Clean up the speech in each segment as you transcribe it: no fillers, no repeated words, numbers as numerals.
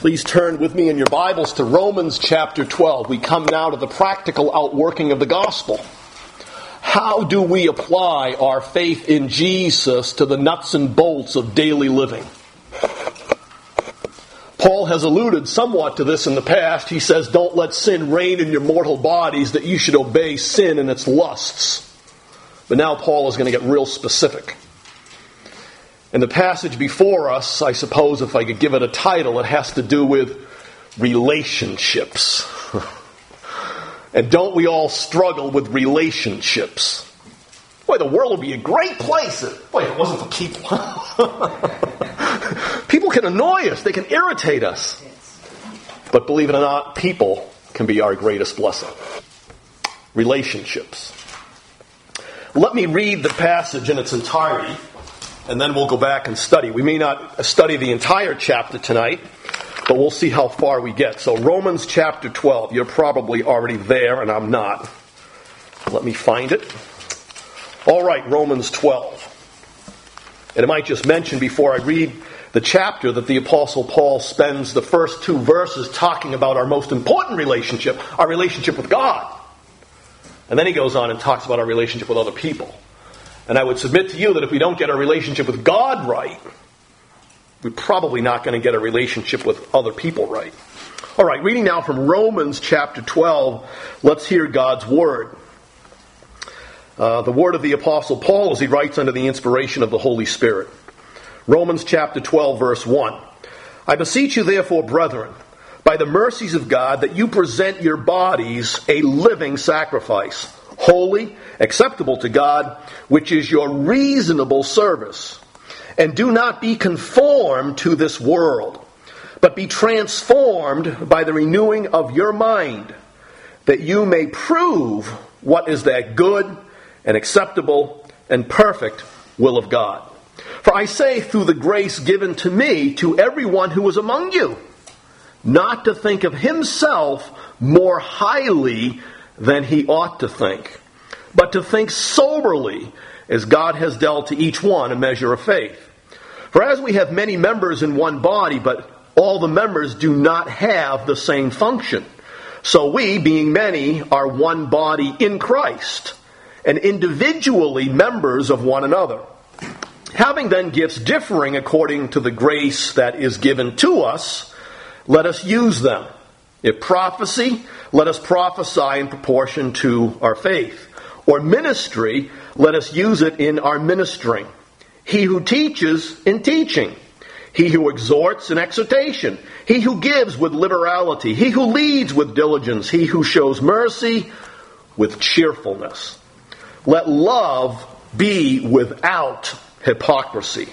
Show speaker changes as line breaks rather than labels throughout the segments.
Please turn with me in your Bibles to Romans chapter 12. We come now to the practical outworking of the gospel. How do we apply our faith in Jesus to the nuts and bolts of daily living? Paul has alluded somewhat to this in the past. He says, don't let sin reign in your mortal bodies, that you should obey sin and its lusts. But now Paul is going to get real specific. In the passage before us, I suppose if I could give it a title, it has to do with relationships. And don't we all struggle with relationships? Boy, the world would be a great place. Boy, if it wasn't for people. People can annoy us. They can irritate us. But believe it or not, people can be our greatest blessing. Relationships. Let me read the passage in its entirety, and then we'll go back and study. We may not study the entire chapter tonight, but we'll see how far we get. So Romans chapter 12. You're probably already there, and I'm not. Let me find it. All right, Romans 12. And I might just mention before I read the chapter that the Apostle Paul spends the first two verses talking about our most important relationship, our relationship with God. And then he goes on and talks about our relationship with other people. And I would submit to you that if we don't get our relationship with God right, we're probably not going to get a relationship with other people right. All right, reading now from Romans chapter 12, let's hear God's word. The word of the Apostle Paul as he writes under the inspiration of the Holy Spirit. Romans chapter 12, verse 1. I beseech you therefore, brethren, by the mercies of God, that you present your bodies a living sacrifice, holy, acceptable to God, which is your reasonable service. And do not be conformed to this world, but be transformed by the renewing of your mind, that you may prove what is that good and acceptable and perfect will of God. For I say through the grace given to me to everyone who is among you, not to think of himself more highly than he ought to think, but to think soberly, as God has dealt to each one a measure of faith. For as we have many members in one body, but all the members do not have the same function, so we, being many, are one body in Christ, and individually members of one another. Having then gifts differing according to the grace that is given to us, let us use them. If prophecy, let us prophesy in proportion to our faith. Or ministry, let us use it in our ministering. He who teaches, in teaching. He who exhorts, in exhortation. He who gives, with liberality. He who leads, with diligence. He who shows mercy, with cheerfulness. Let love be without hypocrisy.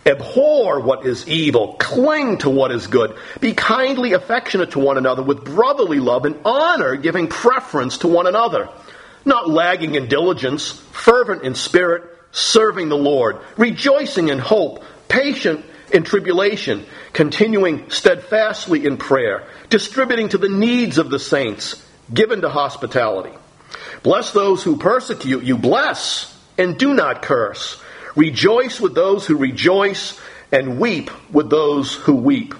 Abhor what is evil. Cling to what is good. Be kindly affectionate to one another with brotherly love and honor, giving preference to one another. Not lagging in diligence, fervent in spirit, serving the Lord, rejoicing in hope, patient in tribulation, continuing steadfastly in prayer, distributing to the needs of the saints, given to hospitality. Bless those who persecute you. Bless and do not curse. Rejoice with those who rejoice, and weep with those who weep.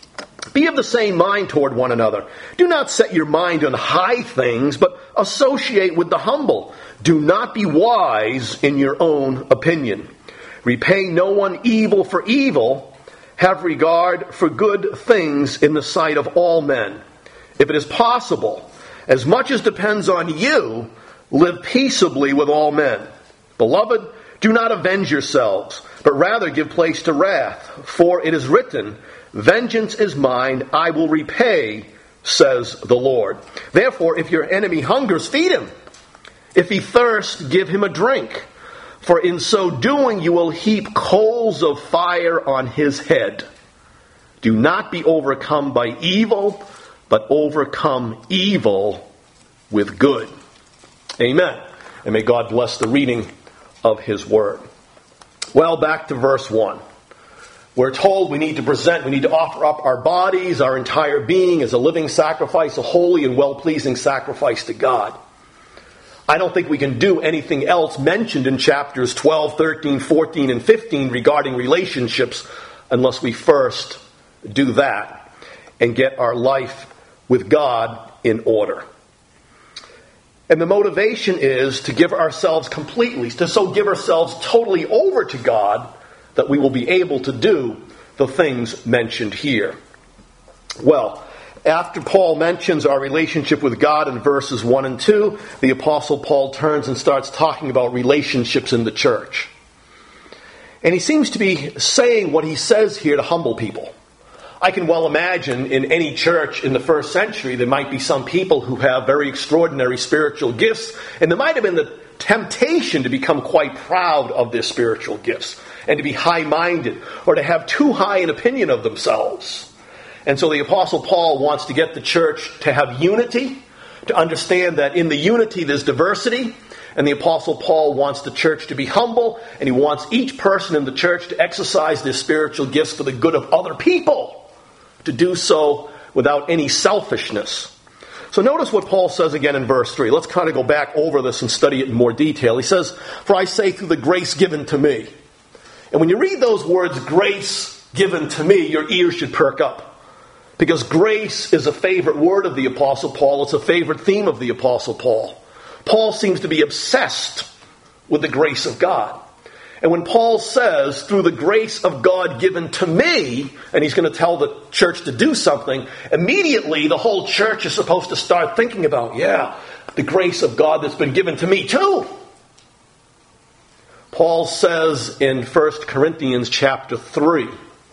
Be of the same mind toward one another. Do not set your mind on high things, but associate with the humble. Do not be wise in your own opinion. Repay no one evil for evil. Have regard for good things in the sight of all men. If it is possible, as much as depends on you, live peaceably with all men. Beloved, do not avenge yourselves, but rather give place to wrath. For it is written, vengeance is mine, I will repay, says the Lord. Therefore, if your enemy hungers, feed him. If he thirsts, give him a drink. For in so doing, you will heap coals of fire on his head. Do not be overcome by evil, but overcome evil with good. Amen. And may God bless the reading of his word. Well, back to verse 1. We're told we need to offer up our bodies, our entire being as a living sacrifice, a holy and well-pleasing sacrifice to God. I don't think we can do anything else mentioned in chapters 12, 13, 14, and 15 regarding relationships unless we first do that. and get our life with God in order. And the motivation is to give ourselves completely, to so give ourselves totally over to God that we will be able to do the things mentioned here. Well, after Paul mentions our relationship with God in verses 1 and 2, the Apostle Paul turns and starts talking about relationships in the church. And he seems to be saying what he says here to humble people. I can well imagine in any church in the first century there might be some people who have very extraordinary spiritual gifts, and there might have been the temptation to become quite proud of their spiritual gifts and to be high-minded or to have too high an opinion of themselves. And so the Apostle Paul wants to get the church to have unity, to understand that in the unity there's diversity, and the Apostle Paul wants the church to be humble, and he wants each person in the church to exercise their spiritual gifts for the good of other people, to do so without any selfishness. So notice what Paul says again in verse 3. Let's kind of go back over this and study it in more detail. He says, "For I say through the grace given to me." And when you read those words, grace given to me, your ears should perk up. Because grace is a favorite word of the Apostle Paul. It's a favorite theme of the Apostle Paul. Paul seems to be obsessed with the grace of God. And when Paul says, through the grace of God given to me, and he's going to tell the church to do something, immediately the whole church is supposed to start thinking about, the grace of God that's been given to me too. Paul says in 1 Corinthians chapter 3,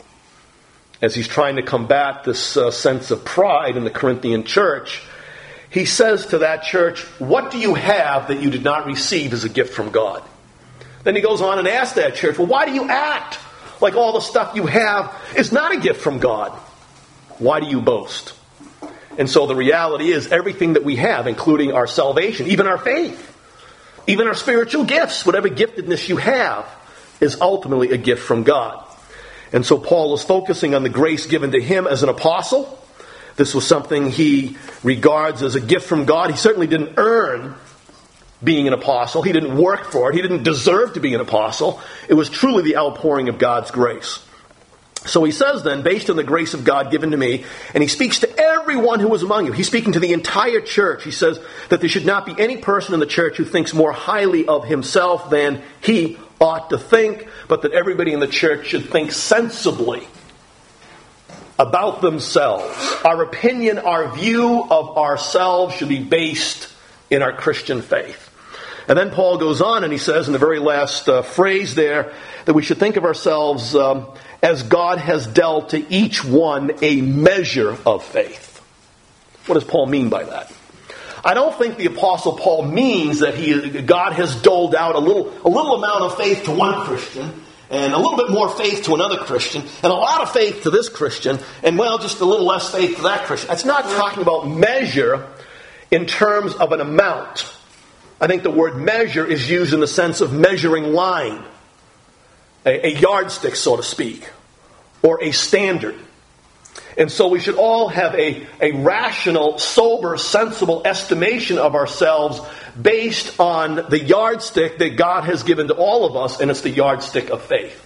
as he's trying to combat this sense of pride in the Corinthian church, he says to that church, "What do you have that you did not receive as a gift from God?" Then he goes on and asks that church, "Well, why do you act like all the stuff you have is not a gift from God? Why do you boast?" And so the reality is everything that we have, including our salvation, even our faith, even our spiritual gifts, whatever giftedness you have, is ultimately a gift from God. And so Paul is focusing on the grace given to him as an apostle. This was something he regards as a gift from God. He certainly didn't earn being an apostle. He didn't work for it. He didn't deserve to be an apostle. It was truly the outpouring of God's grace. So he says then, based on the grace of God given to me, and he speaks to everyone who is among you. He's speaking to the entire church. He says that there should not be any person in the church who thinks more highly of himself than he ought to think, but that everybody in the church should think sensibly about themselves. Our opinion, our view of ourselves should be based in our Christian faith. And then Paul goes on and he says in the very last phrase there that we should think of ourselves as God has dealt to each one a measure of faith. What does Paul mean by that? I don't think the Apostle Paul means that God has doled out a little amount of faith to one Christian and a little bit more faith to another Christian and a lot of faith to this Christian and, just a little less faith to that Christian. It's not talking about measure in terms of an amount. I think the word measure is used in the sense of measuring line, a yardstick, so to speak, or a standard. And so we should all have a rational, sober, sensible estimation of ourselves based on the yardstick that God has given to all of us, and it's the yardstick of faith.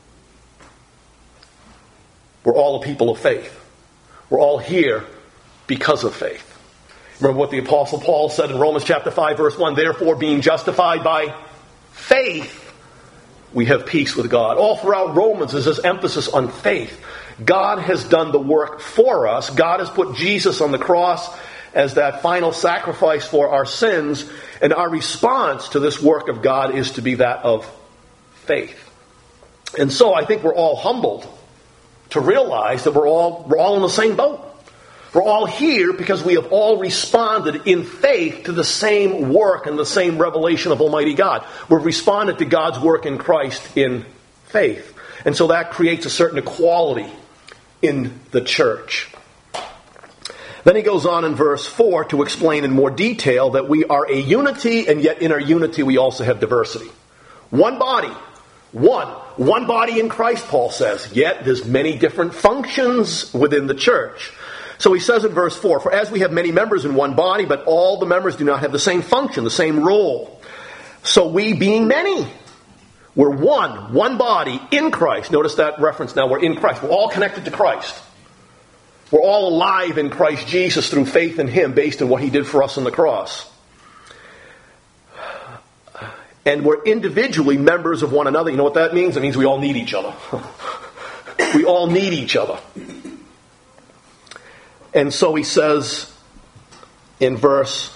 We're all a people of faith. We're all here because of faith. Remember what the Apostle Paul said in Romans chapter 5, verse 1, "Therefore, being justified by faith, we have peace with God." All throughout Romans, there's this emphasis on faith. God has done the work for us. God has put Jesus on the cross as that final sacrifice for our sins, and our response to this work of God is to be that of faith. And so I think we're all humbled to realize that we're all in the same boat. We're all here because we have all responded in faith to the same work and the same revelation of Almighty God. We've responded to God's work in Christ in faith. And so that creates a certain equality in the church. Then he goes on in verse 4 to explain in more detail that we are a unity, and yet in our unity we also have diversity. One body. One body in Christ, Paul says. Yet there's many different functions within the church. So he says in verse 4, "For as we have many members in one body, but all the members do not have the same function, the same role. So we, being many, we're one body in Christ." Notice that reference now. We're in Christ. We're all connected to Christ. We're all alive in Christ Jesus through faith in Him based on what He did for us on the cross. And we're individually members of one another. You know what that means? It means we all need each other. We all need each other. And so he says in verse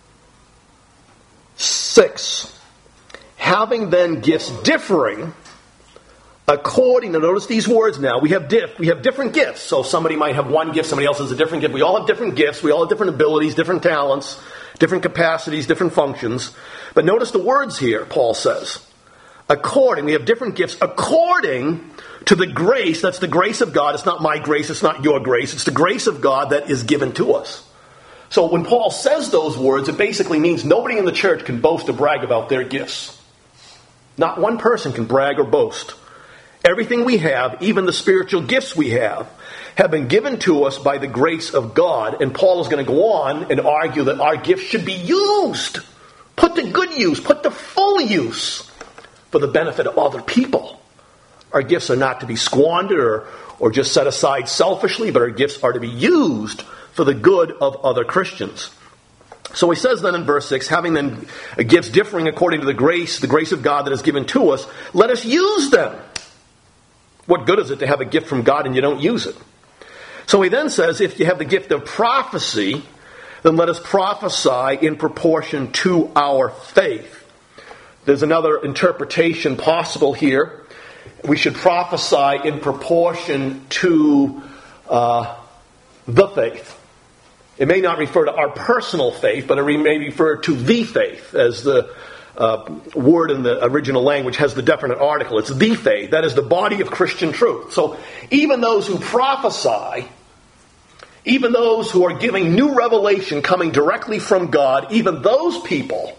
6, having then gifts differing according to, notice these words now, we have different gifts. So somebody might have one gift, somebody else has a different gift. We all have different gifts, we all have different abilities, different talents, different capacities, different functions. But notice the words here, Paul says. We have different gifts according to the grace, that's the grace of God. It's not my grace, it's not your grace. It's the grace of God that is given to us. So when Paul says those words, it basically means nobody in the church can boast or brag about their gifts. Not one person can brag or boast. Everything we have, even the spiritual gifts we have been given to us by the grace of God. And Paul is going to go on and argue that our gifts should be used. Put to good use, put to full use for the benefit of other people. Our gifts are not to be squandered or just set aside selfishly, but our gifts are to be used for the good of other Christians. So he says then in verse 6, having then gifts differing according to the grace of God that is given to us, let us use them. What good is it to have a gift from God and you don't use it? So he then says, if you have the gift of prophecy, then let us prophesy in proportion to our faith. There's another interpretation possible here. We should prophesy in proportion to the faith. It may not refer to our personal faith, but it may refer to the faith, as the word in the original language has the definite article. It's the faith. That is the body of Christian truth. So even those who prophesy, even those who are giving new revelation coming directly from God, even those people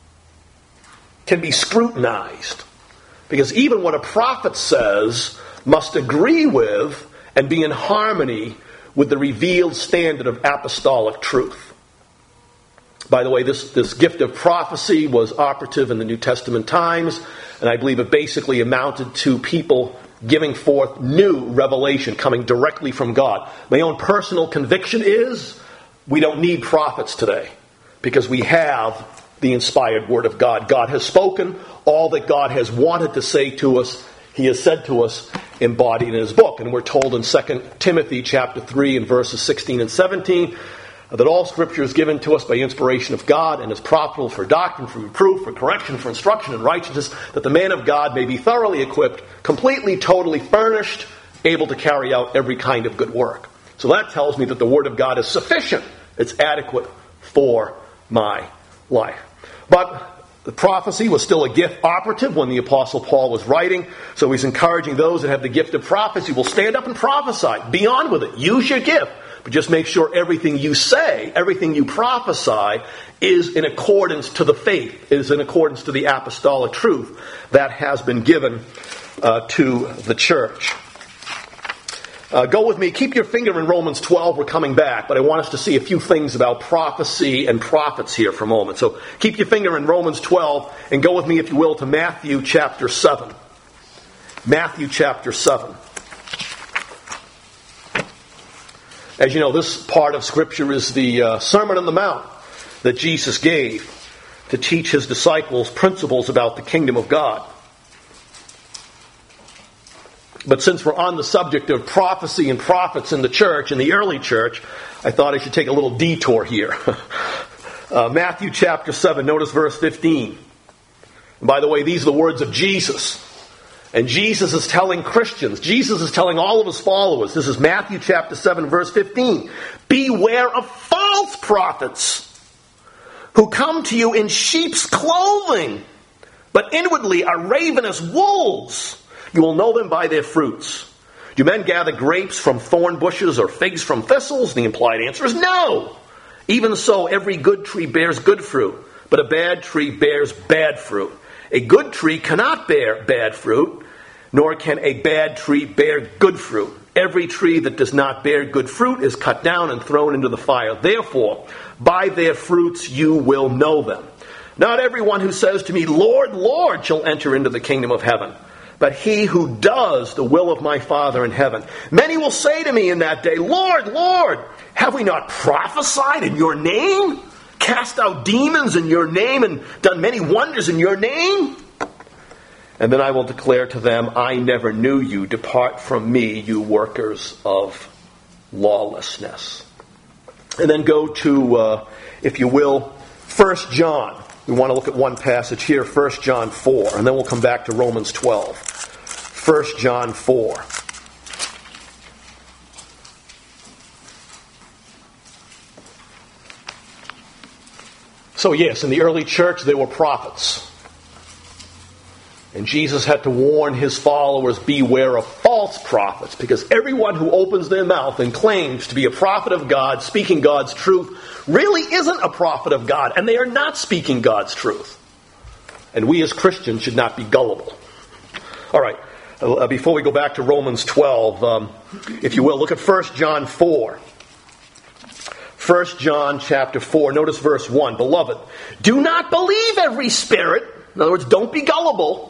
can be scrutinized. Because even what a prophet says must agree with and be in harmony with the revealed standard of apostolic truth. By the way, this gift of prophecy was operative in the New Testament times, and I believe it basically amounted to people giving forth new revelation coming directly from God. My own personal conviction is we don't need prophets today because we have the inspired Word of God. God has spoken all that God has wanted to say to us. He has said to us embodied in His book. And we're told in 2 Timothy chapter 3 and verses 16 and 17 that all Scripture is given to us by inspiration of God and is profitable for doctrine, for reproof, for correction, for instruction in righteousness, that the man of God may be thoroughly equipped, completely, totally furnished, able to carry out every kind of good work. So that tells me that the Word of God is sufficient. It's adequate for my life. But the prophecy was still a gift operative when the Apostle Paul was writing. So he's encouraging those that have the gift of prophecy will stand up and prophesy. Be on with it. Use your gift. But just make sure everything you say, everything you prophesy, is in accordance to the faith, is in accordance to the apostolic truth that has been given to the church. Go with me. Keep your finger in Romans 12. We're coming back, but I want us to see a few things about prophecy and prophets here for a moment. So keep your finger in Romans 12 and go with me, if you will, to Matthew chapter 7. Matthew chapter 7. As you know, this part of Scripture is the Sermon on the Mount that Jesus gave to teach His disciples principles about the kingdom of God. But since we're on the subject of prophecy and prophets in the church, in the early church, I thought I should take a little detour here. Matthew chapter 7, notice verse 15. And by the way, these are the words of Jesus. And Jesus is telling Christians, Jesus is telling all of His followers, this is Matthew chapter 7, verse 15. Beware of false prophets who come to you in sheep's clothing, but inwardly are ravenous wolves. You will know them by their fruits. Do men gather grapes from thorn bushes or figs from thistles? The implied answer is no. Even so, every good tree bears good fruit, but a bad tree bears bad fruit. A good tree cannot bear bad fruit, nor can a bad tree bear good fruit. Every tree that does not bear good fruit is cut down and thrown into the fire. Therefore, by their fruits you will know them. Not everyone who says to me, Lord, Lord, shall enter into the kingdom of heaven, but he who does the will of my Father in heaven. Many will say to me in that day, Lord, Lord, have we not prophesied in your name? Cast out demons in your name and done many wonders in your name? And then I will declare to them, I never knew you. Depart from me, you workers of lawlessness. And then go to, if you will, 1 John. We want to look at one passage here, 1 John 4, and then we'll come back to Romans 12. 1 John 4. So yes, in the early church there were prophets. And Jesus had to warn his followers, beware of false prophets, because everyone who opens their mouth and claims to be a prophet of God, speaking God's truth, really isn't a prophet of God, and they are not speaking God's truth. And we as Christians should not be gullible. All right, before we go back to Romans 12, if you will, look at 1 John 4. 1 John chapter 4, notice verse 1. Beloved, do not believe every spirit. In other words, don't be gullible.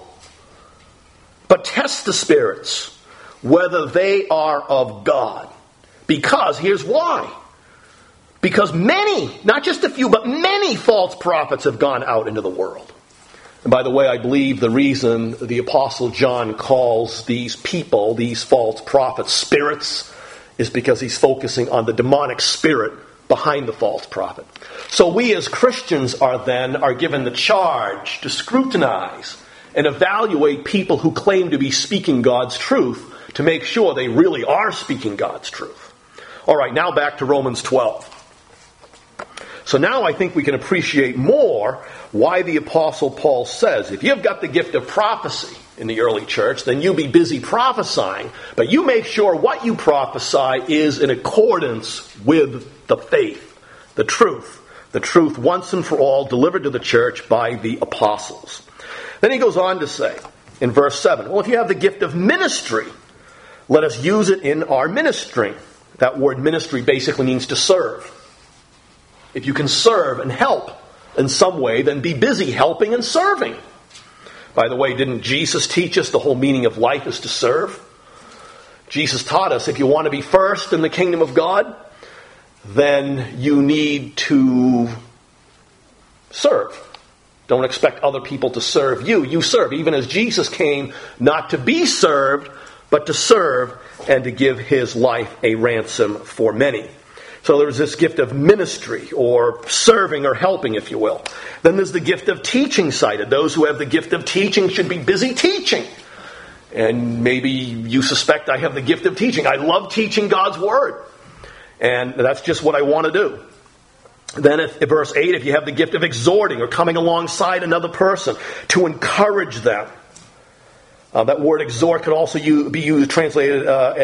But test the spirits, whether they are of God. Because, here's why. Because many, not just a few, but many false prophets have gone out into the world. And by the way, I believe the reason the Apostle John calls these people, these false prophets, spirits, is because he's focusing on the demonic spirit behind the false prophet. So we as Christians are given the charge to scrutinize and evaluate people who claim to be speaking God's truth to make sure they really are speaking God's truth. All right, now back to Romans 12. So now I think we can appreciate more why the Apostle Paul says, if you've got the gift of prophecy in the early church, then you be busy prophesying, but you make sure what you prophesy is in accordance with the faith, the truth once and for all delivered to the church by the apostles. Then he goes on to say, in verse 7, well, if you have the gift of ministry, let us use it in our ministry. That word ministry basically means to serve. If you can serve and help in some way, then be busy helping and serving. By the way, didn't Jesus teach us the whole meaning of life is to serve? Jesus taught us if you want to be first in the kingdom of God, then you need to serve. Don't expect other people to serve you. You serve, even as Jesus came not to be served, but to serve and to give his life a ransom for many. So there's this gift of ministry, or serving or helping, if you will. Then there's the gift of teaching cited. Those who have the gift of teaching should be busy teaching. And maybe you suspect I have the gift of teaching. I love teaching God's Word. And that's just what I want to do. Then if verse 8, if you have the gift of exhorting or coming alongside another person to encourage them. That word exhort could also be used, translated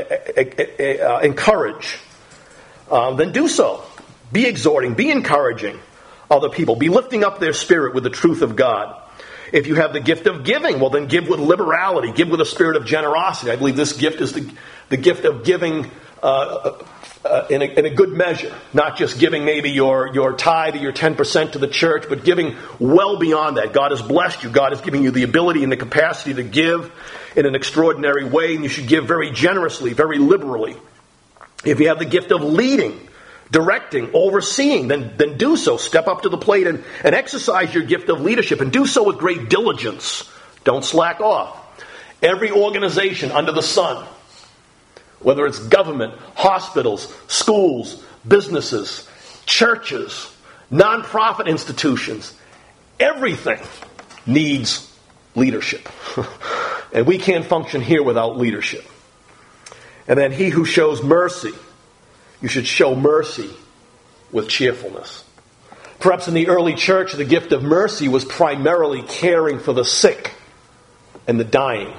encourage. Then do so. Be exhorting, be encouraging other people. Be lifting up their spirit with the truth of God. If you have the gift of giving, well then give with liberality, give with a spirit of generosity. I believe this gift is the gift of giving in a good measure. Not just giving maybe your tithe or your 10% to the church, but giving well beyond that. God has blessed you. God has given you the ability and the capacity to give in an extraordinary way, and you should give very generously, very liberally. If you have the gift of leading, directing, overseeing, then do so. Step up to the plate and exercise your gift of leadership, and do so with great diligence. Don't slack off. Every organization under the sun, whether it's government, hospitals, schools, businesses, churches, nonprofit institutions, everything needs leadership. And we can't function here without leadership. And then he who shows mercy, you should show mercy with cheerfulness. Perhaps in the early church, the gift of mercy was primarily caring for the sick and the dying.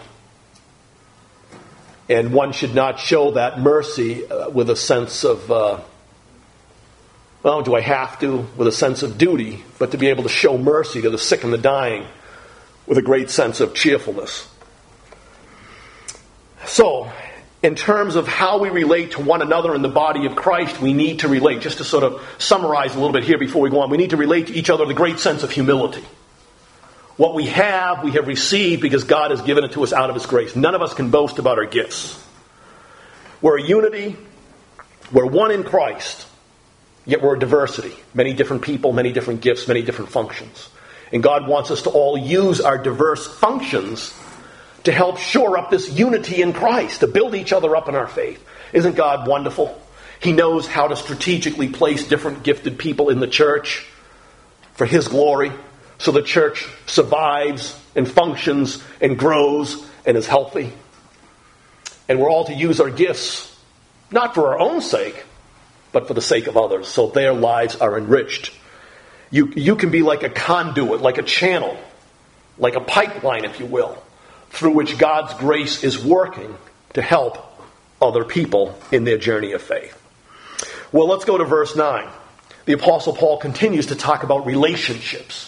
And one should not show that mercy with a sense of, do I have to? With a sense of duty, but to be able to show mercy to the sick and the dying with a great sense of cheerfulness. So, in terms of how we relate to one another in the body of Christ, we need to relate, just to sort of summarize a little bit here before we go on, we need to relate to each other with a great sense of humility. What we have received because God has given it to us out of His grace. None of us can boast about our gifts. We're a unity. We're one in Christ. Yet we're a diversity. Many different people, many different gifts, many different functions. And God wants us to all use our diverse functions to help shore up this unity in Christ, to build each other up in our faith. Isn't God wonderful? He knows how to strategically place different gifted people in the church for His glory, so the church survives and functions and grows and is healthy. And we're all to use our gifts, not for our own sake, but for the sake of others, so their lives are enriched. You can be like a conduit, like a channel, like a pipeline, if you will, through which God's grace is working to help other people in their journey of faith. Well, let's go to verse 9. The Apostle Paul continues to talk about relationships.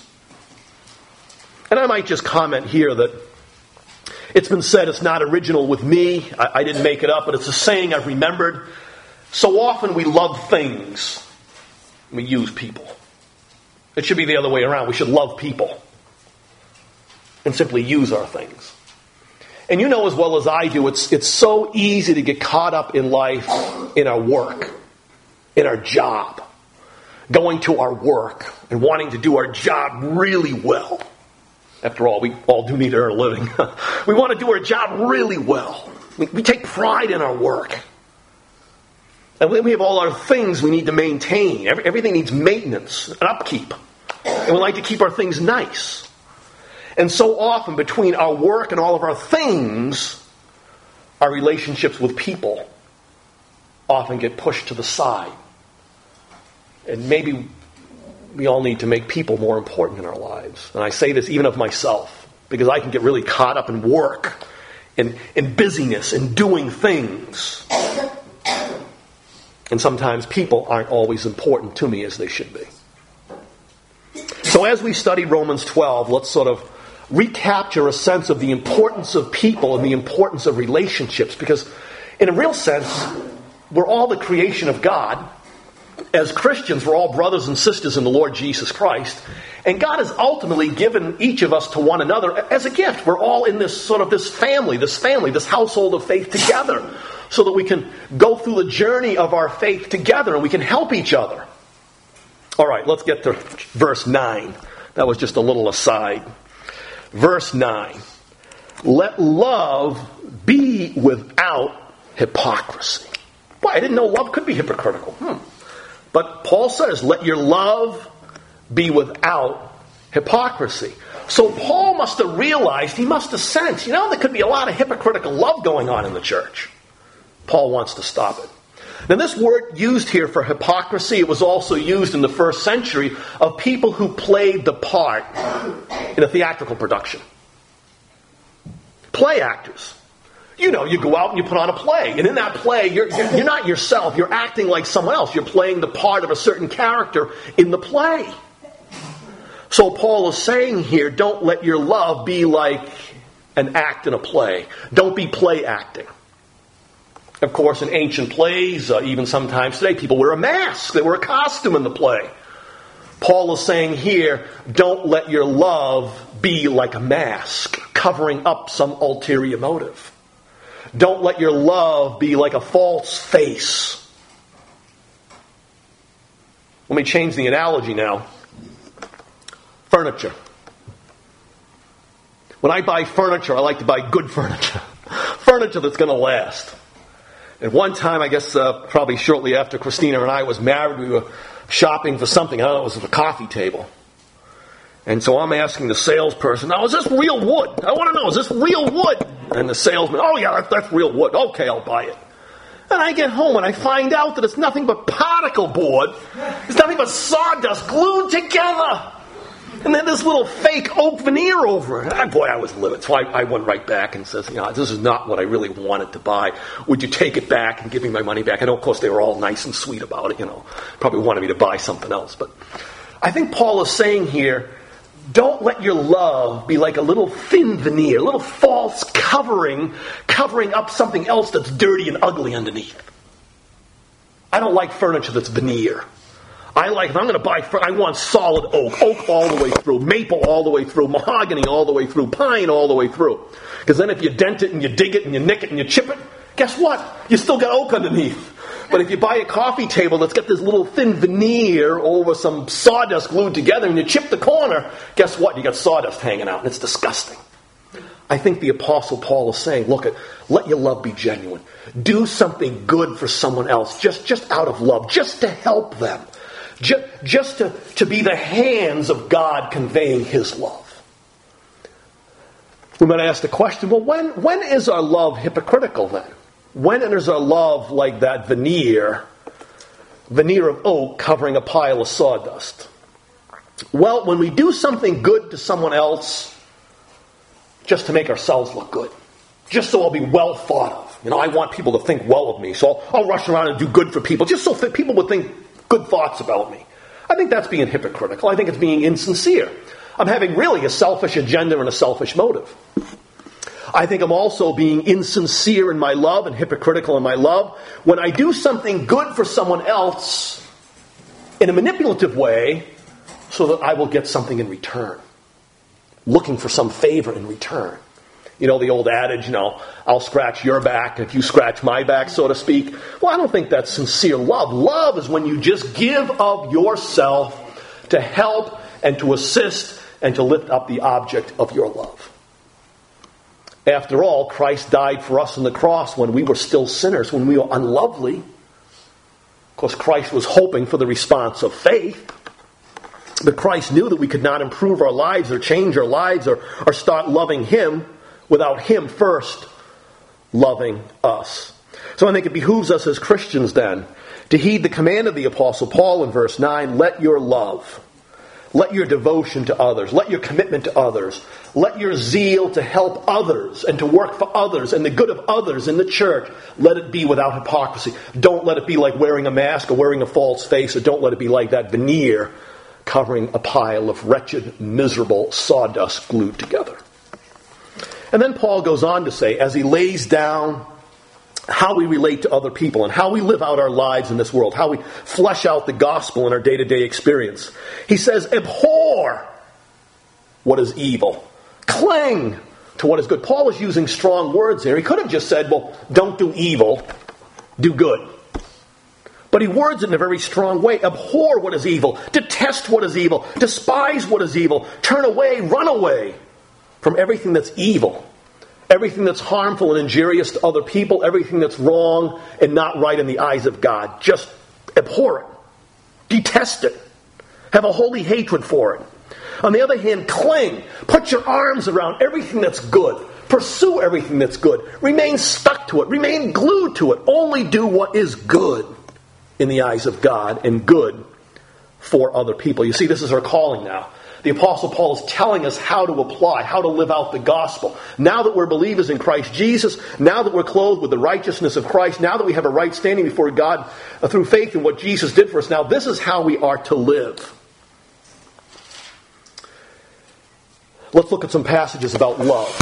And I might just comment here that it's been said, it's not original with me. I didn't make it up, but it's a saying I've remembered. So often we love things. We use people. It should be the other way around. We should love people and simply use our things. And you know as well as I do, it's so easy to get caught up in life, in our work, in our job, going to our work and wanting to do our job really well. After all, we all do need to earn a living. We want to do our job really well. We take pride in our work. And we have all our things we need to maintain. Everything needs maintenance and upkeep. And we like to keep our things nice. And so often between our work and all of our things, our relationships with people often get pushed to the side. And maybe we all need to make people more important in our lives. And I say this even of myself, because I can get really caught up in work, in busyness, in doing things. And sometimes people aren't always important to me as they should be. So as we study Romans 12, let's sort of recapture a sense of the importance of people and the importance of relationships. Because in a real sense, we're all the creation of God. As Christians, we're all brothers and sisters in the Lord Jesus Christ. And God has ultimately given each of us to one another as a gift. We're all in this sort of this family, this household of faith together, so that we can go through the journey of our faith together and we can help each other. All right, let's get to verse 9. That was just a little aside. Verse 9. Let love be without hypocrisy. Boy, I didn't know love could be hypocritical. But Paul says, let your love be without hypocrisy. So Paul must have realized, he must have sensed, there could be a lot of hypocritical love going on in the church. Paul wants to stop it. Now this word used here for hypocrisy, it was also used in the first century of people who played the part in a theatrical production. Play actors. You go out and you put on a play. And in that play, you're not yourself. You're acting like someone else. You're playing the part of a certain character in the play. So Paul is saying here, don't let your love be like an act in a play. Don't be play acting. Of course, in ancient plays, even sometimes today, people wear a mask. They wear a costume in the play. Paul is saying here, don't let your love be like a mask, covering up some ulterior motive. Don't let your love be like a false face. Let me change the analogy now. Furniture. When I buy furniture, I like to buy good furniture. Furniture that's going to last. At one time, I guess probably shortly after Christina and I was married, we were shopping for something. I don't know, it was a coffee table. And so I'm asking the salesperson, now is this real wood? I want to know, is this real wood? And the salesman, oh yeah, that's real wood. Okay, I'll buy it. And I get home and I find out that it's nothing but particle board. It's nothing but sawdust glued together. And then this little fake oak veneer over it. I was livid. So I went right back and says, this is not what I really wanted to buy. Would you take it back and give me my money back? I know, of course, they were all nice and sweet about it, Probably wanted me to buy something else. But I think Paul is saying here, don't let your love be like a little thin veneer, a little false covering up something else that's dirty and ugly underneath. I don't like furniture that's veneer. If I'm going to buy, I want solid oak all the way through, maple all the way through, mahogany all the way through, pine all the way through. Because then if you dent it and you dig it and you nick it and you chip it, guess what? You still got oak underneath. But if you buy a coffee table that's got this little thin veneer over some sawdust glued together and you chip the corner, guess what? You got sawdust hanging out and it's disgusting. I think the Apostle Paul is saying, look, let your love be genuine. Do something good for someone else, just out of love, just to help them. Just to be the hands of God conveying His love. We might ask the question, well, when is our love hypocritical then? When is our love like that veneer of oak covering a pile of sawdust? Well, when we do something good to someone else just to make ourselves look good. Just so I'll be well thought of. I want people to think well of me, so I'll rush around and do good for people, just so people would think good thoughts about me. I think that's being hypocritical. I think it's being insincere. I'm having really a selfish agenda and a selfish motive. I think I'm also being insincere in my love and hypocritical in my love when I do something good for someone else in a manipulative way so that I will get something in return. Looking for some favor in return. The old adage, I'll scratch your back if you scratch my back, so to speak. Well, I don't think that's sincere love. Love is when you just give of yourself to help and to assist and to lift up the object of your love. After all, Christ died for us on the cross when we were still sinners, when we were unlovely. Of course, Christ was hoping for the response of faith. But Christ knew that we could not improve our lives or change our lives or start loving Him without Him first loving us. So I think it behooves us as Christians then to heed the command of the Apostle Paul in verse 9, let your love, let your devotion to others, let your commitment to others, let your zeal to help others and to work for others and the good of others in the church, let it be without hypocrisy. Don't let it be like wearing a mask or wearing a false face, or don't let it be like that veneer covering a pile of wretched, miserable sawdust glued together. And then Paul goes on to say, as he lays down how we relate to other people and how we live out our lives in this world, how we flesh out the gospel in our day-to-day experience, he says, abhor what is evil. Cling to what is good. Paul is using strong words here. He could have just said, well, don't do evil, do good. But he words it in a very strong way. Abhor what is evil. Detest what is evil. Despise what is evil. Turn away, run away from everything that's evil. Everything that's harmful and injurious to other people. Everything that's wrong and not right in the eyes of God. Just abhor it. Detest it. Have a holy hatred for it. On the other hand, cling. Put your arms around everything that's good. Pursue everything that's good. Remain stuck to it. Remain glued to it. Only do what is good in the eyes of God and good for other people. You see, this is our calling now. The Apostle Paul is telling us how to apply, how to live out the gospel. Now that we're believers in Christ Jesus, now that we're clothed with the righteousness of Christ, now that we have a right standing before God through faith in what Jesus did for us, now this is how we are to live. Let's look at some passages about love.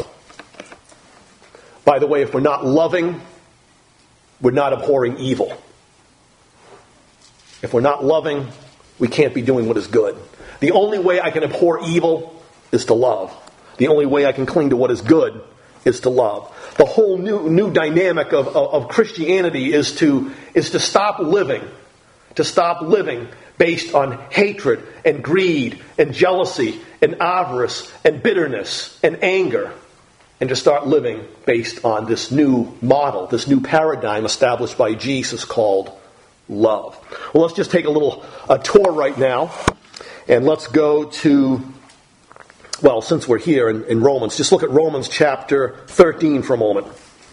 By the way, if we're not loving, we're not abhorring evil. If we're not loving, we can't be doing what is good. The only way I can abhor evil is to love. The only way I can cling to what is good is to love. The whole new dynamic of Christianity is to stop living. To stop living based on hatred and greed and jealousy and avarice and bitterness and anger. And to start living based on this new model, this new paradigm established by Jesus called love. Well, let's just take a tour right now. And let's go to, well, since we're here in Romans, just look at Romans chapter 13 for a moment.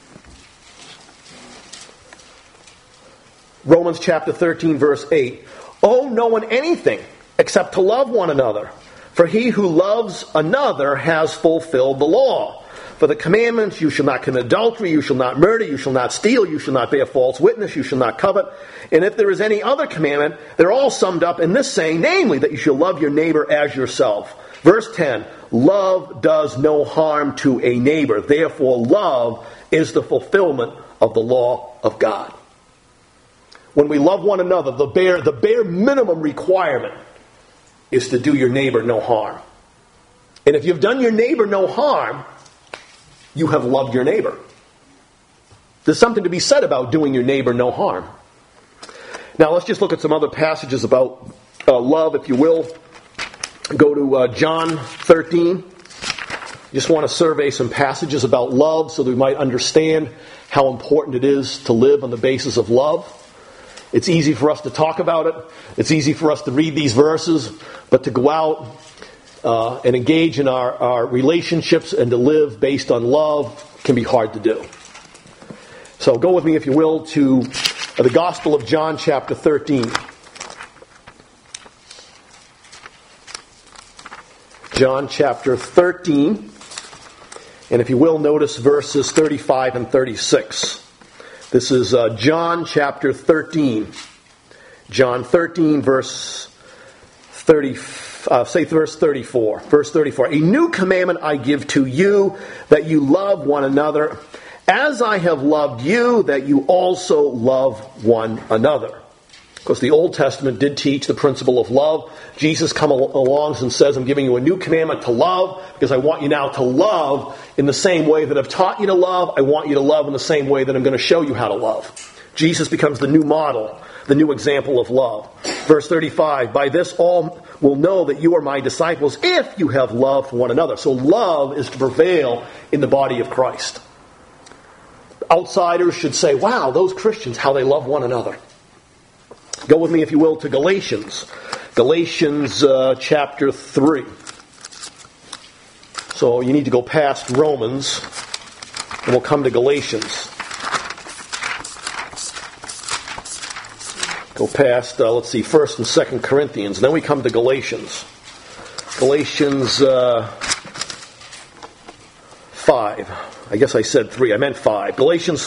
Romans chapter 13, verse 8. Owe no one anything except to love one another. For he who loves another has fulfilled the law. For the commandments, you shall not commit adultery, you shall not murder, you shall not steal, you shall not bear false witness, you shall not covet. And if there is any other commandment, they're all summed up in this saying, namely, that you shall love your neighbor as yourself. Verse 10, love does no harm to a neighbor. Therefore, love is the fulfillment of the law of God. when we love one another, the bare minimum requirement is to do your neighbor no harm. And if you've done your neighbor no harm, you have loved your neighbor. There's something to be said about doing your neighbor no harm. Now let's just look at some other passages about love, if you will. Go to John 13. Just want to survey some passages about love so that we might understand how important it is to live on the basis of love. It's easy for us to talk about it. It's easy for us to read these verses, but to go out and engage in our relationships and to live based on love can be hard to do. So go with me, if you will, to the Gospel of John chapter 13. John chapter 13. And if you will, notice verses 35 and 36. This is John chapter 13. John 13, verse 30. Verse 34. Verse 34. A new commandment I give to you, that you love one another, as I have loved you, that you also love one another. Because the Old Testament did teach the principle of love. Jesus comes along and says, I'm giving you a new commandment to love, because I want you now to love in the same way that I've taught you to love. I want you to love in the same way that I'm going to show you how to love. Jesus becomes the new model, the new example of love. Verse 35, by this all will know that you are my disciples if you have love for one another. So love is to prevail in the body of Christ. Outsiders should say, wow, those Christians, how they love one another. Go with me, if you will, to Galatians. Galatians chapter 3. So you need to go past Romans, and we'll come to Galatians. Go past, 1st and 2nd Corinthians, and then we come to Galatians. Galatians 5. I guess I said 3. I meant 5. Galatians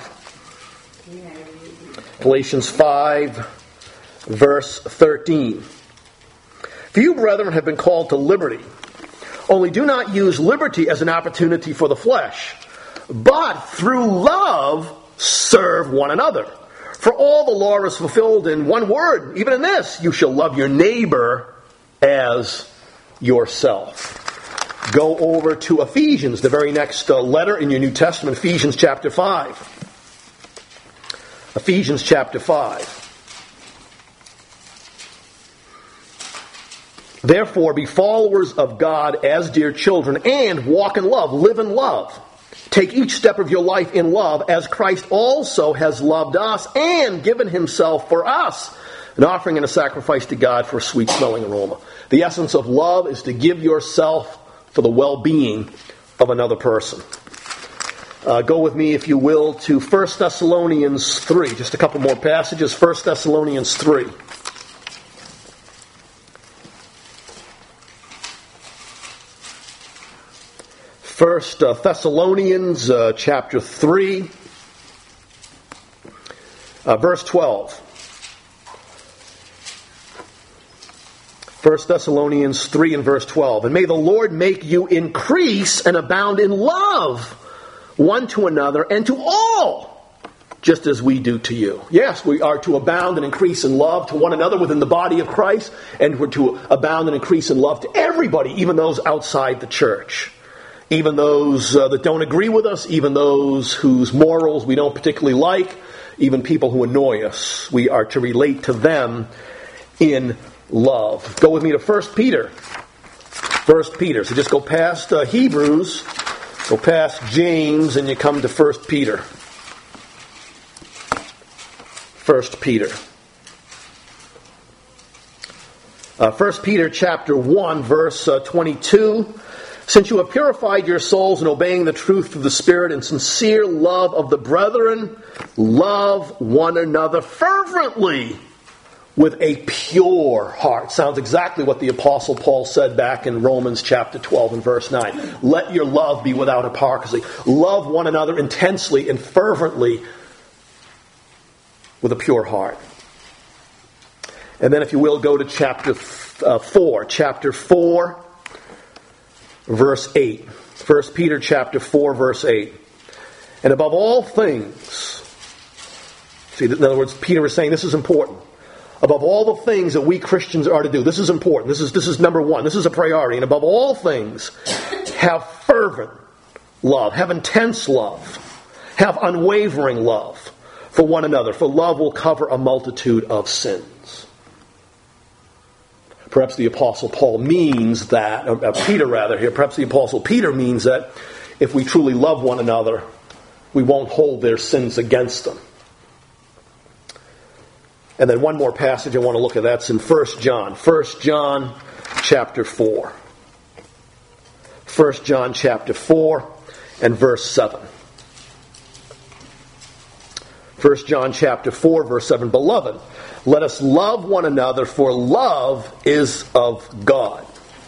5. Galatians 5. Verse 13. For you, brethren, have been called to liberty. Only do not use liberty as an opportunity for the flesh, but through love serve one another. For all the law is fulfilled in one word, even in this, you shall love your neighbor as yourself. Go over to Ephesians, the very next letter in your New Testament, Ephesians chapter 5. Ephesians chapter 5. Therefore, be followers of God as dear children, and walk in love, live in love. Take each step of your life in love, as Christ also has loved us and given himself for us, an offering and a sacrifice to God for a sweet-smelling aroma. The essence of love is to give yourself for the well-being of another person. Go with me, if you will, to 1 Thessalonians 3. Just a couple more passages. 1 Thessalonians 3. 1 Thessalonians chapter 3, verse 12. 1 Thessalonians 3 and verse 12. And may the Lord make you increase and abound in love one to another and to all, just as we do to you. Yes, we are to abound and increase in love to one another within the body of Christ, and we're to abound and increase in love to everybody, even those outside the church. Even those that don't agree with us, even those whose morals we don't particularly like, even people who annoy us. We are to relate to them in love. Go with me to 1 Peter. 1 Peter. So just go past Hebrews, go past James, and you come to 1 Peter. 1 Peter. 1 Peter chapter 1, verse 22. Since you have purified your souls in obeying the truth of the Spirit in sincere love of the brethren, love one another fervently with a pure heart. Sounds exactly what the Apostle Paul said back in Romans chapter 12 and verse 9. Let your love be without hypocrisy. Love one another intensely and fervently with a pure heart. And then if you will, go to chapter 4. Chapter 4. Verse 8. 1 Peter chapter 4, verse 8. And above all things, See, in other words, Peter is saying this is important. Above all the things that we Christians are to do, this is important. This is number one. This is a priority. And above all things, have fervent love. Have intense love. Have unwavering love for one another. For love will cover a multitude of sins. Perhaps the Apostle Paul means that, Peter rather here, perhaps the Apostle Peter means that if we truly love one another, we won't hold their sins against them. And then one more passage I want to look at, that's in 1 John. 1 John chapter 4. 1 John chapter 4 and verse 7. 1 John chapter 4 verse 7. Beloved, let us love one another, for love is of God.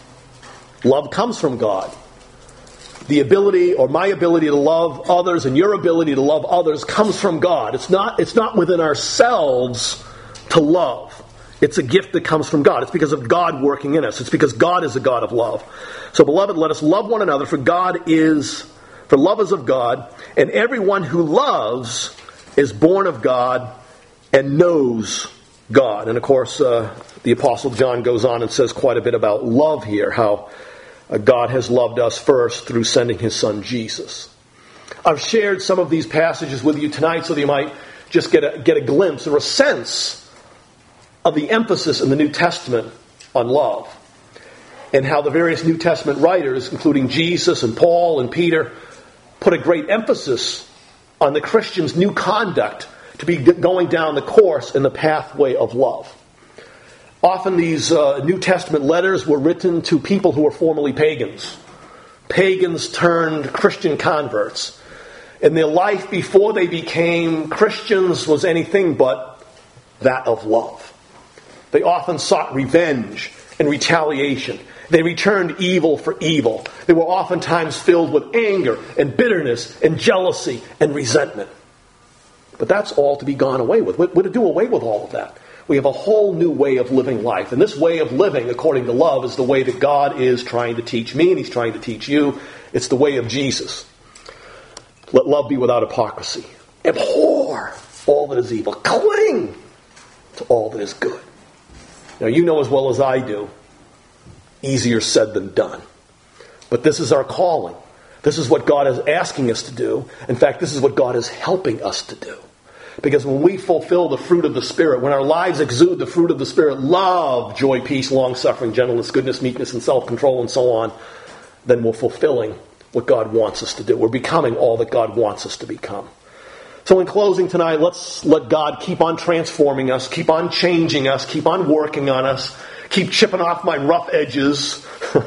Love comes from God. The ability, or my ability to love others and your ability to love others comes from God. It's not within ourselves to love. It's a gift that comes from God. It's because of God working in us. It's because God is a God of love. So, beloved, let us love one another, for love is of God, and everyone who loves is born of God and knows God. And of course, the Apostle John goes on and says quite a bit about love here, how God has loved us first through sending His Son Jesus. I've shared some of these passages with you tonight so that you might just get a glimpse or a sense of the emphasis in the New Testament on love, and how the various New Testament writers, including Jesus and Paul and Peter, put a great emphasis on the Christian's new conduct to be going down the course in the pathway of love. Often these New Testament letters were written to people who were formerly pagans. Pagans turned Christian converts. And their life before they became Christians was anything but that of love. They often sought revenge and retaliation. They returned evil for evil. They were oftentimes filled with anger and bitterness and jealousy and resentment. But that's all to be gone away with. We're to do away with all of that. We have a whole new way of living life. And this way of living, according to love, is the way that God is trying to teach me and He's trying to teach you. It's the way of Jesus. Let love be without hypocrisy. Abhor all that is evil. Cling to all that is good. Now, you know as well as I do, easier said than done. But this is our calling. This is what God is asking us to do. In fact, this is what God is helping us to do. Because when we fulfill the fruit of the Spirit, when our lives exude the fruit of the Spirit, love, joy, peace, long-suffering, gentleness, goodness, meekness, and self-control, and so on, then we're fulfilling what God wants us to do. We're becoming all that God wants us to become. So in closing tonight, let's let God keep on transforming us, keep on changing us, keep on working on us, keep chipping off my rough edges,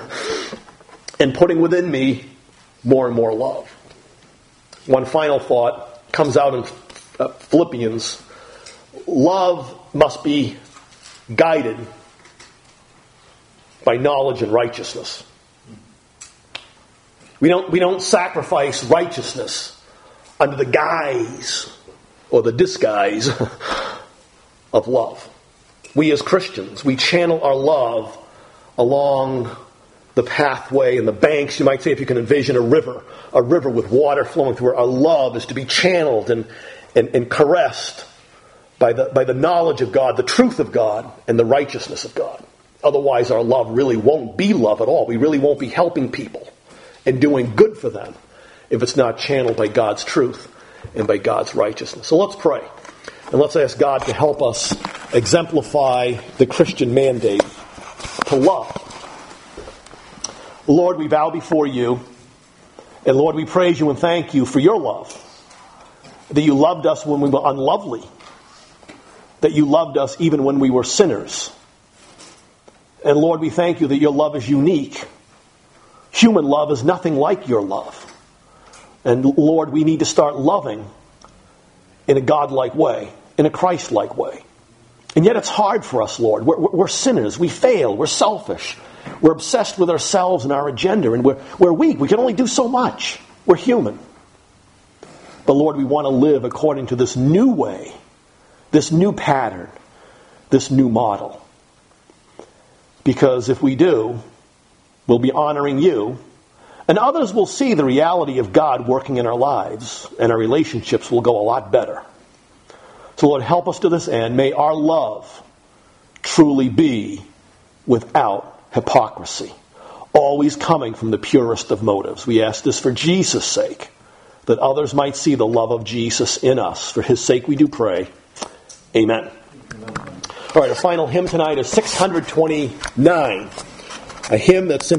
and putting within me more and more love. One final thought comes out in Philippians. Love must be guided by knowledge and righteousness. We don't sacrifice righteousness under the guise or the disguise of love. We as Christians, we channel our love along the pathway and the banks. You might say, if you can envision a river with water flowing through it, our love is to be channeled and caressed by the knowledge of God, the truth of God, and the righteousness of God. Otherwise, our love really won't be love at all. We really won't be helping people and doing good for them if it's not channeled by God's truth and by God's righteousness. So let's pray. And let's ask God to help us exemplify the Christian mandate to love. Lord, we bow before you. And Lord, we praise you and thank you for your love. That you loved us when we were unlovely. That you loved us even when we were sinners. And Lord, we thank you that your love is unique. Human love is nothing like your love. And Lord, we need to start loving in a God-like way, in a Christ-like way. And yet it's hard for us, Lord. We're sinners. We fail. We're selfish. We're obsessed with ourselves and our agenda. And we're weak. We can only do so much. We're human. But Lord, we want to live according to this new way, this new pattern, this new model. Because if we do, we'll be honoring you. And others will see the reality of God working in our lives, and our relationships will go a lot better. So Lord, help us to this end. May our love truly be without hypocrisy, always coming from the purest of motives. We ask this for Jesus' sake, that others might see the love of Jesus in us. For his sake we do pray. Amen. All right, our final hymn tonight is 629, a hymn that's simply